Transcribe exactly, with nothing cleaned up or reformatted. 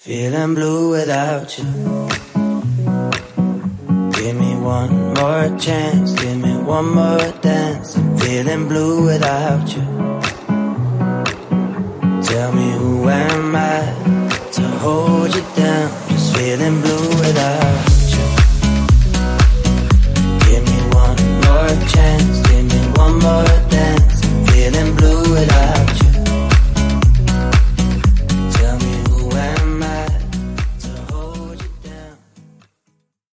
Feeling blue without you. Give me one more chance, give me one more dance. I'm feeling blue without you. Tell me who am I to hold you down? Just feeling blue without you.